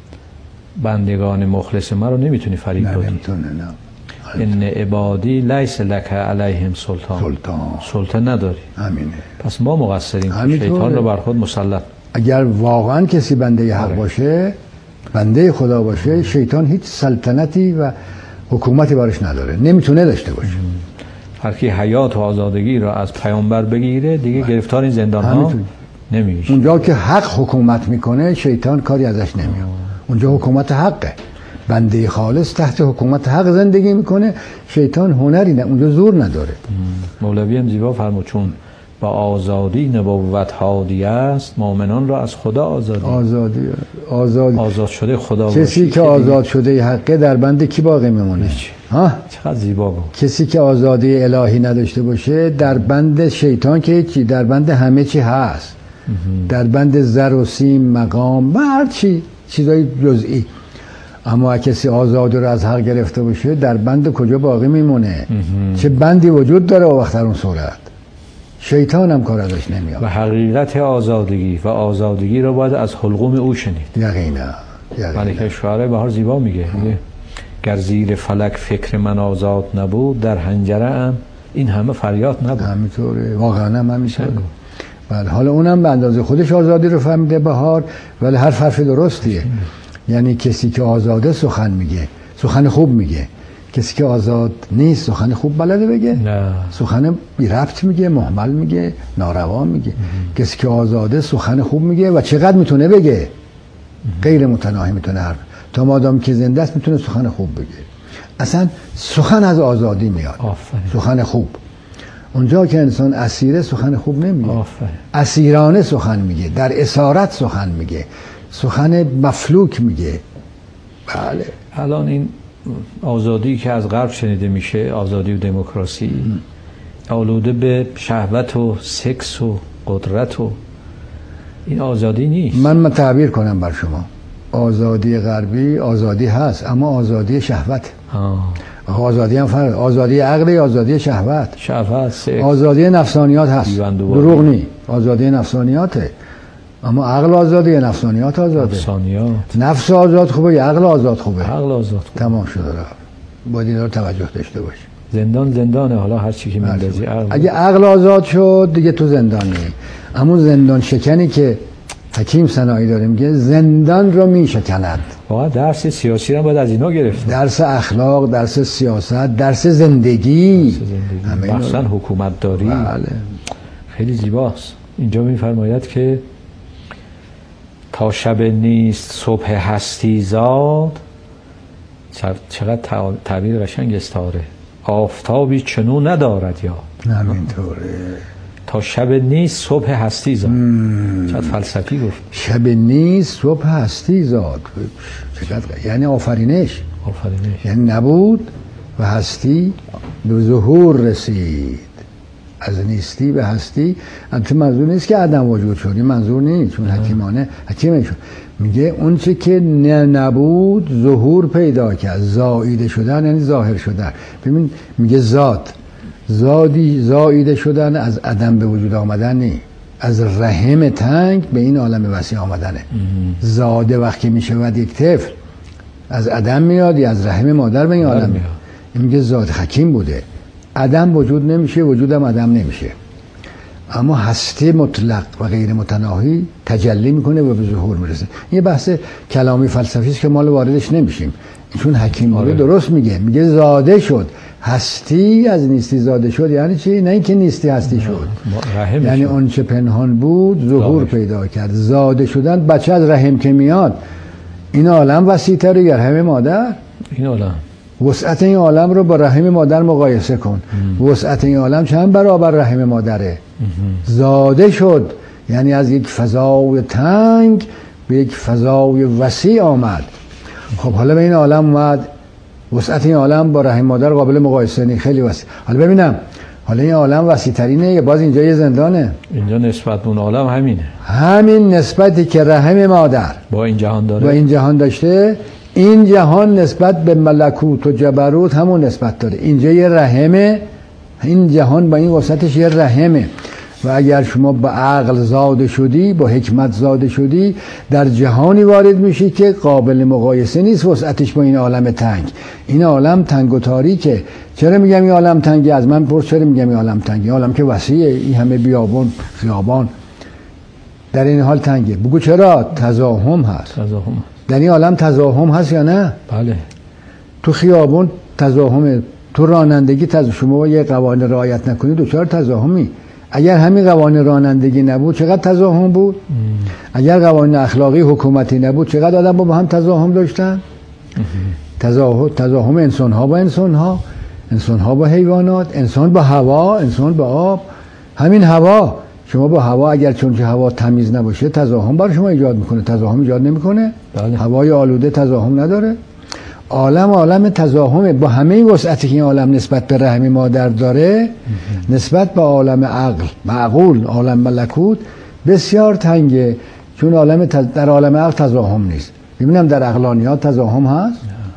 بندگان مخلص ما رو نمیتونی فریب بدی. نمیتونه. نه ان عبادی لیس لک علیهم سلطان. سلطان سلطان نداری. همینه. پس ما مقصریم که شیطان رو بر خود مسلط. اگر واقعا کسی بنده حق باشه، بنده خدا باشه، شیطان هیچ سلطنتی و حکومتی بارش نداره، نمیتونه داشته باشه. هر کی حیات و آزادگی را از پیامبر بگیره دیگه گرفتار این زندان ها نمیشه. اونجا که حق حکومت میکنه شیطان کاری ازش نمیاد. اونجا حکومت حقه، بنده خالص تحت حکومت حق زندگی میکنه، شیطان هنری نه، اونجا زور نداره. مولوی هم زیبا فرمود چون با آزادی نبوت هادی است، مؤمنان را از خدا آزادی آزادی آزاد آزاد شده خدا. کسی که آزاد شده حقه در بند کی باقی میمونه؟ ها چقدر زیبا بود. کسی که آزادی الهی نداشته باشه در بند شیطان که چی، در بند همه چی هست، در بند زر و سیم، مقام و هر چی، چیزای جزئی. اما کسی آزاد رو از حق گرفته باشه در بند کجا باقی میمونه؟ چه بندی وجود داره و وقت در اون صورت شیطان هم کار ازش نمیاد. و حقیقت آزادگی و آزادگی رو باید از حلقوم او شنید. یقینا. ملکه شعرهای بهار زیبا میگه میگه گر زیر فلک فکر من آزاد نبود، در حنجره ام این همه فریاد نبود. همینطوره، واقعا هم همینطوره. بله، حالا اونم به اندازه خودش آزادی رو فهمیده بهار، ولی هر حرف درستیه. یعنی کسی که آزاده سخن میگه، سخن خوب میگه. کسی که آزاد نیست سخن خوب بلده بگه؟ نه. سخن بی ربط میگه، مهمل میگه، ناروا میگه. کسی که آزاده سخن خوب میگه و چقدر میتونه بگه، غیر متناهی میتونه حرف، تا مادام که زنده است میتونه سخن خوب بگه. اصلا سخن از آزادی میاد. آفرین. سخن خوب. اونجا که انسان اسیره سخن خوب نمیگه. آفرین. اسیرانه سخن میگه، در اسارت سخن میگه، سخن مفلوک میگه. بله. الان این آزادی که از غرب شنیده میشه، آزادی و دموکراسی، آلوده به شهوت و سکس و قدرت و این آزادی نیست. من من تعبیر کنم بر شما، آزادی غربی آزادی هست، اما آزادی شهوت. آه. آزادی هم فرق، آزادی عقلی، آزادی شهوت. شهوت، سکس. آزادی نفسانیات هست. دروغ نی، آزادی نفسانیاته. اما عقل آزاده یا نفسانیات آزاده؟ نفسانیات. نفس آزاد خوبه یا عقل آزاد خوبه؟ عقل آزاد خوبه. تمام شده را باید این رو توجه داشته باشی. زندان زندانه، حالا هر چی که میندازی عقل. اگه عقل آزاد شد دیگه تو زندانی. اما زندان شکنی که حکیم سنایی داره میگه زندان رو میشکند. واقعا درس سیاسی رو باید از اینا گرفت. درس اخلاق، درس سیاست، درس زندگی، زندگی. مثلا حکومت داری. بله. خیلی زیباست. اینجا میفرماید که تا شب نیست صبح هستی زاد، چقدر تعبیر قشنگ استاره، آفتابی چنو ندارد یا. همینطوره. تا شب نیست صبح هستی زاد. چقدر فلسفی گفت. شب نیست صبح هستی زاد. چقدر یعنی آفرینش. آفرینش یعنی نبود و هستی به ظهور رسید. از نیستی به هستی. البته منظور نیست که عدم وجود شد، این منظور نیست، چون حکیمانه حکیمه شد. میگه اون چه که نبود ظهور پیدا کرد. زائیده شدن یعنی ظاهر شدن. ببین میگه ذات، زادی زائیده شدن از عدم به وجود آمدن نی، از رحم تنگ به این عالم وسیع آمدنه. زاده وقتی میشود یک طفل از عدم میاد یا از رحم مادر به این عالم میاد. این میگه ذات حکیم بوده. عدم وجود نمیشه، وجودم عدم نمیشه. اما هستی مطلق و غیر متناهی تجلی میکنه و به ظهور میرسه. این بحث کلامی فلسفی است که مال واردش نمیشیم، چون حکیم آره. درست میگه. میگه زاده شد، هستی از نیستی زاده شد. یعنی چی؟ نه اینکه نیستی هستی شد، یعنی اون چه پنهان بود ظهور پیدا کرد. زاده شدن، بچه از رحم که میاد این عالم وسیع‌تره یا رحم مادر؟ این عالم وسعت این عالم رو با رحم مادر مقایسه کن. وسعت این عالم چند برابر رحم مادره؟ زاده شد یعنی از یک فضای تنگ به یک فضای وسیع آمد. خب حالا به این عالم اومد، وسعت این عالم با رحم مادر قابل مقایسه نیست، خیلی وسیع. حالا ببینم، حالا این عالم وسیع ترینه یا باز اینجا یه زندانه؟ اینجا نسبت اون عالم همینه، همین نسبتی که رحم مادر با این جهان داره، با این جهان داشته، این جهان نسبت به ملکوت و جبروت همون نسبت داره. اینجا یه رحمه، این جهان با این وسعتش یه رحمه. و اگر شما با عقل زاده شدی، با حکمت زاده شدی، در جهانی وارد میشی که قابل مقایسه نیست وسعتش با این عالم تنگ. این عالم تنگ و تاریکه. چرا میگم این عالم تنگه؟ از من پرس چرا میگم این عالم تنگه؟ عالم که وسیعه، این همه بیابان خیابان، در این حال تنگه. بگو چرا؟ تزاحم هست. تزاحم در این عالم تزاحم هست یا نه؟ بله. تو خیابان تزاحمه، تو رانندگی تزاحم. شما یه قوانین رعایت نکنید دچار تزاحمی. اگر همین قوانین رانندگی نبود چقدر تزاحم بود؟ ام. اگر قوانین اخلاقی حکومتی نبود چقدر آدم با هم تزاحم داشتن؟ تزاحم تزاحم انسان ها با انسان ها، انسان ها با حیوانات، انسان با هوا، انسان با آب. همین هوا، شما با هوا اگر چون که هوا تمیز نباشه تزاحم برای شما ایجاد میکنه. تزاحم ایجاد نمیکنه؟ بله. هوای آلوده تزاحم نداره؟ عالم عالم تزاحمه. با همه وسعتی که این عالم نسبت به رحم مادر داره، نسبت به عالم عقل معقول، عالم ملکوت بسیار تنگه. چون عالم تز... در عالم عقل تزاحم نیست. ببینم در عقلانیات تزاحم هست،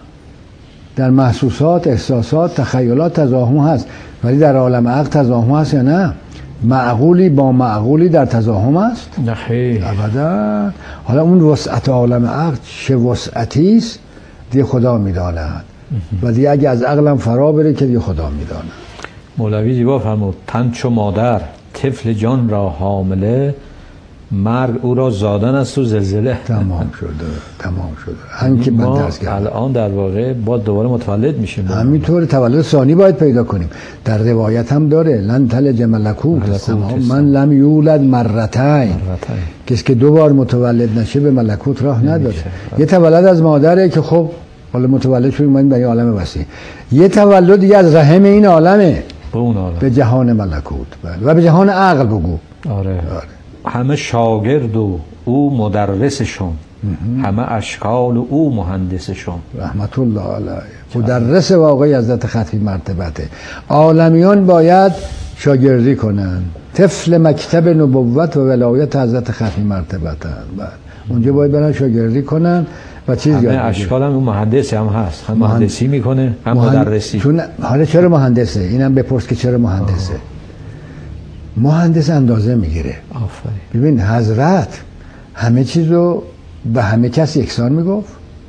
در محسوسات، احساسات، تخیلات تزاحم هست، ولی در عالم عقل تزاحم هست یا نه؟ معقولی با معقولی در تزاحم است؟ نه خیر، ابدا. حالا اون وسعت عالم عقل چه وسعتی است دیگه خدا میداند، و دیگه اگه از عقلم فرا بره که دیگه خدا میداند. مولوی زیبا فرمود تن چو مادر طفل جان را حامله، مرگ او را زادن است و زلزله. تمام شده، تمام شده. همین که من درس کردم الان در واقع با دوباره متولد میشیم. همینطور تولد ثانی باید پیدا کنیم. در روایت هم داره لن تلج ملکوت من لم یولد مرتین. کسی که دو بار متولد نشه به ملکوت راه نداره. یه تولد از مادره که خب حالا متولد شدیم من به این عالم وسیع. یه تولد دیگه از رحم این عالمه به اون عالم، به جهان ملکوت و به جهان عقل بگو. آره. آره. همه شاگرد و او مدرسشون، همه اشکال و او مهندسشون. رحمت الله علیه. مدرس واقعی حضرت ختمی مرتبته. عالمیان باید شاگردی کنن. طفل مکتب نبوت و ولایت حضرت ختمی مرتبته. اونجا باید برن شاگردی کنن و چیز یاد بگیرن. همه اشکال هم مهندس هم هست، هم مهندسی میکنه هم مدرسی. چون حالا چرا مهندسه؟ اینم بپرس که چرا مهندسه. آه. مهندس اندازه میگیره. آفرین. ببین حضرت همه چیز رو به همه کس یکسان میگفت؟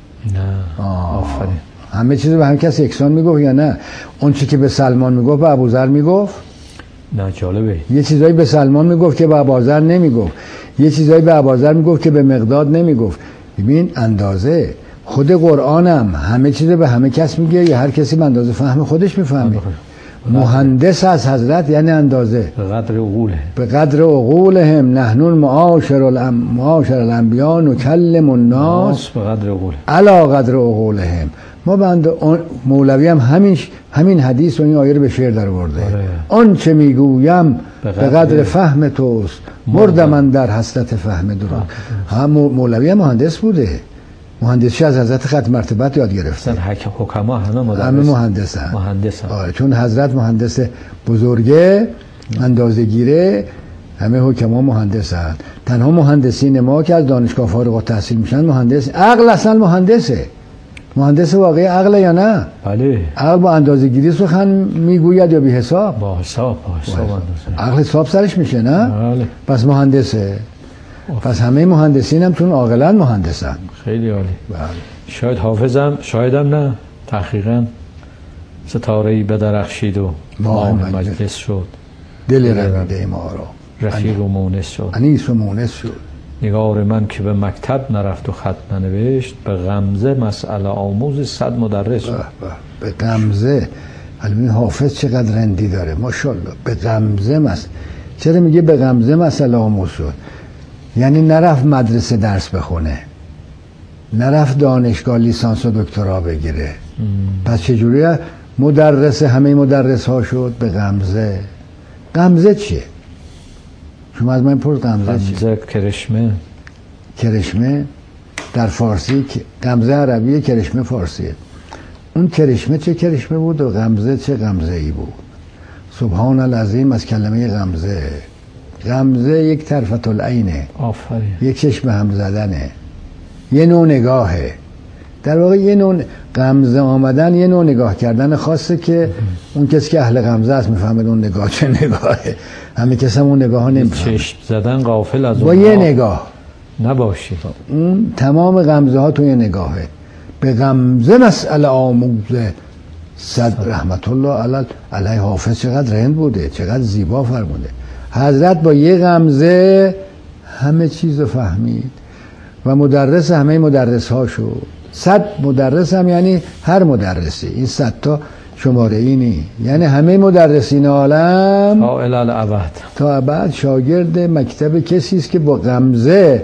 نه. آفرین. همه چیز رو به همه کس یکسان میگفت یا نه اون چی که به سلمان میگفت به ابوذر میگفت؟ نه جالبه. یه چیزایی به سلمان میگفت که به ابوذر نمیگفت، یه چیزایی به ابوذر میگفت که به مقداد نمیگفت. ببین اندازه خود قرآن هم همه چیز به همه کس میگه یا هر کسی به اندازه فهم خودش میفهمه؟ مهندس از حضرت یعنی اندازه به قدر عقوله به قدر عقولهم نحن معاشر الام معاشر الانبیا نکلم الناس به قدر عقوله علا قدر عقولهم. ما بند مولوی هم همین همین حدیث و این آیه رو به شعر در آورده. آن چه میگویم به قدر فهم توست مرد من در حسرت فهم درست. هم مولوی هم مهندس بوده، مهندسی از حضرت ختم مرتبت یاد گرفته. مثلا حکما همه مدرس همه مهندسن. مهندسن. آره چون حضرت مهندس بزرگه اندازه‌گیره، همه حکما مهندسن. تنها مهندسین ما که از دانشگاه فارغ التحصیل میشن مهندس، عقل اصلا مهندسه. مهندس واقعی عقل یا نه؟ بله. عقل با اندازه‌گیری سخن میگوید یا بی حساب؟ با حساب. با حساب اندازه. عقل حساب سرش میشه نه؟ بله. پس مهندسه. پس همه مهندسین هم چون عاقلن مهندسن. خیلی عالی. بله. شاید حافظم شایدم نه تحقیقاً ستاره‌ای بدرخشید و ماه مجلس شد، دل رمیده ما را رفیق و مونس شد، انیس و مونس شد. نگار من که به مکتب نرفت و خط ننوشت، به غمزه مسئله آموز صد مدرس شد. به غمزه. حالا حافظ چقدر رندی داره ماشاءالله. به غمزه مس چرا میگه به غمزه مسئله آموز شد؟ یعنی نرفت مدرسه درس بخونه، نرفت دانشگاه لیسانس و دکترا بگیره. ام. پس چجوری مدرس همه مدرس ها شد؟ به غمزه. غمزه چیه؟ شما از من پرس غمزه چیه؟ غمزه کرشمه. کرشمه در فارسی، غمزه عربیه، کرشمه فارسیه. اون کرشمه چه کرشمه بود و غمزه چه غمزه ای بود؟ سبحان العظیم از کلمه غمزه. غمزه یک طرفت العینه. آفرین. یک چشم هم زدنه، یه نوع نگاهه. در واقع یه نوع غمزه آمدن، یه نوع نگاه کردن خاصه که اون کسی که اهل غمزه است میفهمه اون نگاه چه نگاهه. همه کس هم اون نگاه ها نمیفهمه. چشم زدن غافل از با اون یه نگاه نباشی. اون تمام غمزه ها توی نگاهه. به غمزه مسئله آموزه صد رحمت الله علیه. حافظ چقدر رند بوده، چقدر زیبا فرموده. حضرت با یه غمزه همه چیز رو فهمید و مدرس همه مدرس ها شد. صد مدرس هم یعنی هر مدرسی، این صد تا شماره ای نی، یعنی همه مدرسین عالم تا الالعبد تا ابد شاگرد مکتب کسی است که با غمزه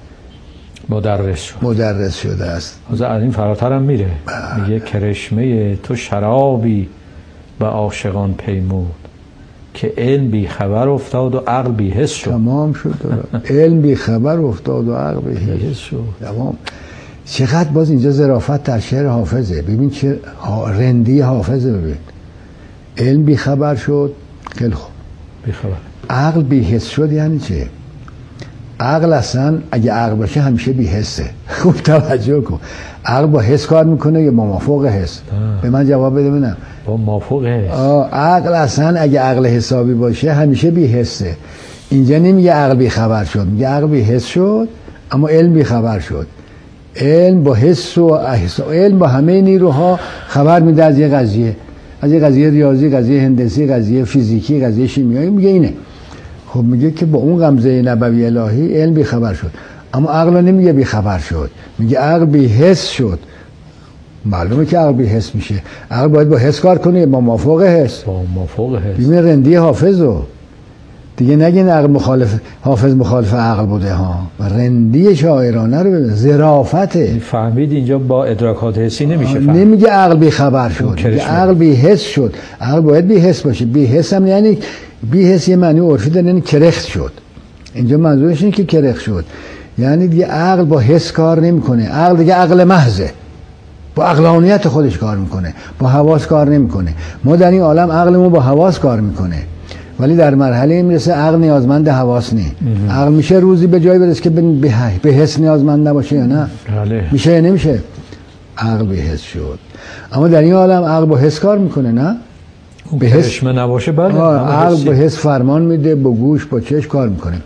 مدرس شد. مدرس شده است. از این فراتر هم میره. میگه کرشمه تو شرابی به عاشقان پیمود، که علم بی خبر افتاد و عقل بی حس شد. تمام شد. علم بی خبر افتاد و عقل بی حس شد. تمام. چقدر باز اینجا ظرافت در شعر حافظه. ببین چه رندی حافظه. ببین علم بی خبر شد، خیلی خوب. بی خبر. عقل بی حس شد یعنی چه؟ عقل اصلا اگه عقل باشه همیشه بی حسه. خوب توجه کن. عقل با حس کار میکنه یا با مافوق حس؟ به من جواب بده ببینم. با مافوق حس. عقل اصلا اگه عقل حسابی باشه همیشه بی حسه. اینجا نمیگه عقل بی خبر شد، میگه عقل بی حس شد اما علم بی خبر شد. علم با حس و احساس، علم با همه نیروها خبر میده از یه قضیه، از یه قضیه ریاضی، قضیه هندسی، قضیه فیزیکی، قضیه شیمیایی. میگه اینه. خب میگه که با اون غمزه نبوی الهی علم بی خبر شد، اما عقل نمیگه بی خبر شد، میگه عقل بی حس شد. معلومه که عقل بی حس میشه. عقل باید با حس کار کنه، با مافوق حس. با مافوق حس. ببین رندی حافظو دیگه نگین عقل مخالف، حافظ مخالف عقل بوده ها. رندی شاعرانه رو ببین، ظرافته. فهمید اینجا با ادراکات حسی نمیشه فهمید. نمیگه عقل بی خبر شد، میگه عقل بی حس شد. عقل باید بی حس باشه. بی حس هم یعنی بی حس یه معنی عرفی داره، یعنی کرخت شد. اینجا منظورش اینه که کرخت شد، یعنی دیگه عقل با حس کار نمیکنه. عقل دیگه عقل محضه، با عقلانیت خودش کار میکنه، با حواس کار نمیکنه. ما در این عالم عقلمون با حواس کار میکنه، ولی در مرحله میرسه عقل نیازمند حواس نی. عقل میشه روزی به جایی برسه که به به حس نیازمند نباشه یا نه؟ بله. میشه یا نمیشه؟ عقل به حس شد. اما در این عالم عقل با حس کار میکنه نه؟ به حس نباشه. بله. عقل با حس فرمان میده، با گوش با چشم کار میکنه.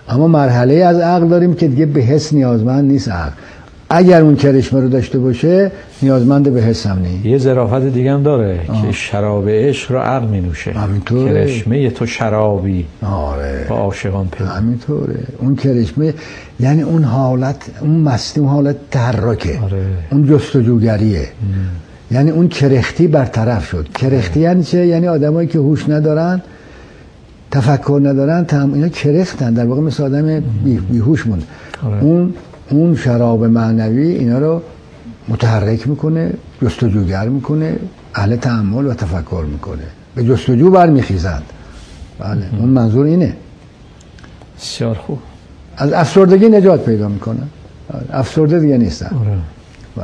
اما مرحله از عقل داریم که دیگه به حس نیازمند نیست عقل. اگر اون کرشمه رو داشته باشه نیازمند به حس هم نیست. یه ظرافت دیگه هم داره آه. که شراب عشق رو عقل می نوشه. همینطوره. کرشمه تو شرابی. آره. با عاشقان پیدا. همینطوره. اون کرشمه یعنی اون حالت، اون مستی، اون حالت تحرکه. آره. اون جستجوگریه. م. یعنی اون کرختی برطرف شد. کرختی یعنی چه؟ یعنی آدمایی که هوش ندارن، تفکر ندارن، تم اینا کرختن، در واقع مثل آدم بیهوش مونده. آره. اون اون شراب معنوی اینا رو متحرک میکنه، جستجوگر میکنه، اهل تأمل و تفکر میکنه، به جستجو برمیخیزند. بله اون منظور اینه. بسیار خوب. از افسردگی نجات پیدا میکنن، افسرده دیگه نیستن. آره. بله.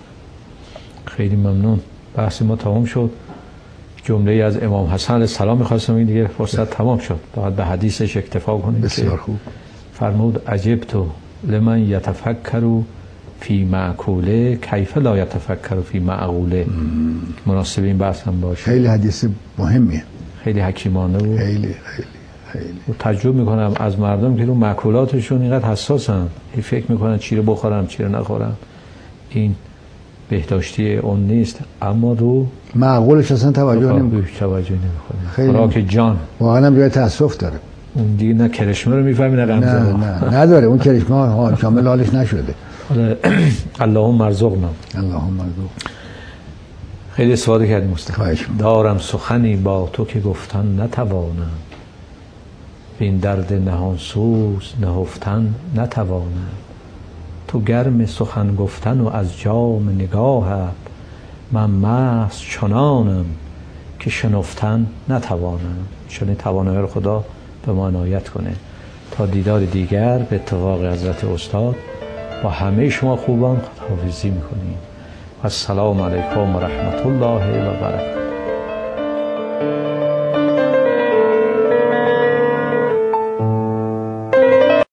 خیلی ممنون. بحث ما تمام شد. جمله از امام حسن علیه السلام میخواستم این دیگه فرصت تمام شد، باید به حدیثش اکتفا کنیم. بسیار خوب. فرمود عجبتو لمن یتفکر فی معقوله کیف لا یتفکر فی معقوله. مناسب این بحث هم باشه. خیلی حدیث مهمیه، خیلی حکیمانه بود. خیلی خیلی خیلی تعجب میکنم از مردم که رو معقولاتشون اینقدر حساسن، فکر میکنن چی رو بخورم چی رو نخورم، این بهداشتی اون نیست، اما رو معقولش اصلا توجه نمیکنه. توجه نمیکنه. خوراک جان واقعا هم جای تاسف داره. اون دیگه نه کرشمه رو میفهمی نه غمزه. نه نه نداره اون کرشمه ها کامل حالش نشده. اللهم ارزقنا. اللهم ارزق. خیلی استفاده کردیم مصطفی. دارم سخنی با تو که گفتن نتوانم، این درد نهان سوز نهفتن نتوانم. تو گرم سخن گفتن و از جام نگاهت، من مست چنانم که شنفتن نتوانم. چون توانایی رو خدا به ما عنایت کنه. تا دیدار دیگر به اتفاق حضرت استاد با همه شما خوبان خداحافظی میکنیم. السلام علیکم و رحمت الله و برکاته.